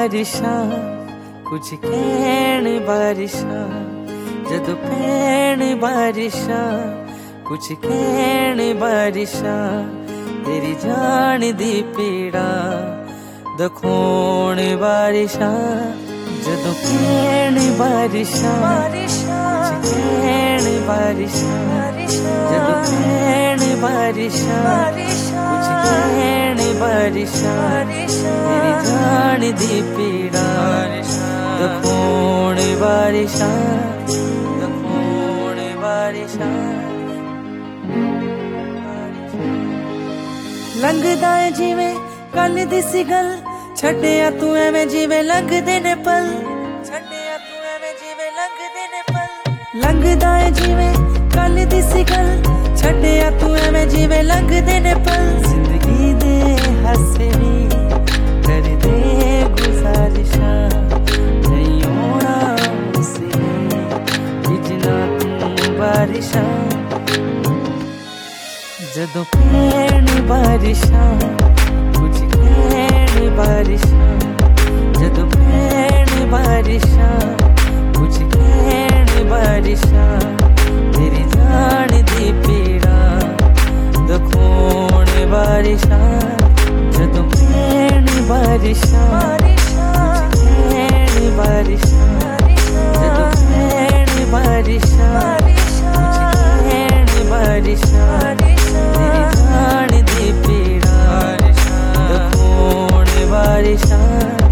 बारिशां कुछ कहण बारिशां जदों पैण बारिशां कुछ कहण बारिशां तेरी जान दी पीड़ा दखोण बारिशां जदों पैण बारिशां कुछ कहण बारिशां जदों पैण बारिशां कुछ कहण बारिशां तेरी जान दी पीड़ा दखोण बारिशां दखोण बारिशां लंघदा है जिवें कल दी सी गल छड्डिया तू एवें जिवें लंघदे ने पल छड्डिया तू एवें जिवें लंघदे ने पल लंघदा है जिवें कल दी सी गल छड्डिया तू एवें जिवें लंघदे ने पल जिंदगी दे हासे वी कर दे गुजारिशां नहीं होना उसे भिजना तू बारिशां जदों पैण बारिशां कुछ कहण बारिशां जदों पैण बारिशां कुछ कहण बारिशां तेरी जान दी पीड़ा दखोण बारिशां जदों पैण बारिशां कुछ कहण बारिशां जदों पैण बारिशां कुछ कहण बारिशां तेरी जान दी पीड़ा दखोण बारिशां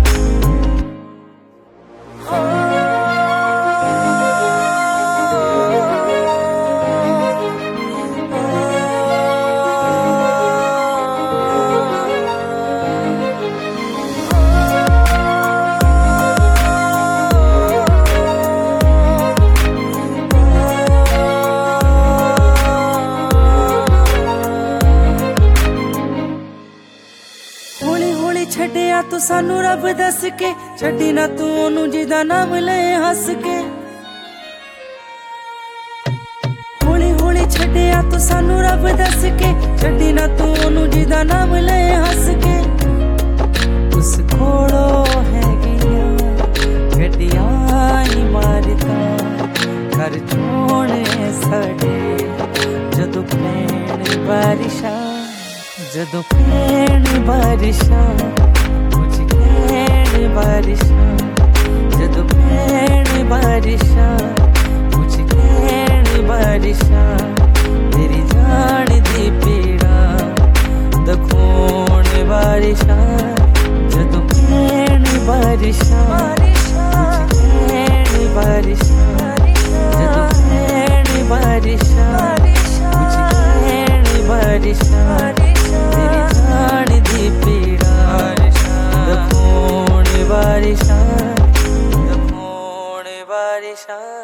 छड्डिया तू सानू रब दस के छड्डी ना तू ओनू जिदा नाम ले हस के हौली हौली छड्डिया तू सानू रब दस के छड्डी ना तू ओनू जिदा नाम ले हस के उस कोलो है गिया गड्डियां इमारतां घर छोड़े साडे जदों पैण बारिशां जदों पैण बारिशां कुछ कहण बारिशां जदों पैण बारिशां कुछ कहण बारिशां तेरी जान दी पीड़ा दखोण बारिशां जदों पैण बारिशां कुछ कहण बारिशां जदों पैण बारिशां कुछ कहण बारिशां तेरी जान दी पीड़ा दखोण बारिशां दखोण बारिशां।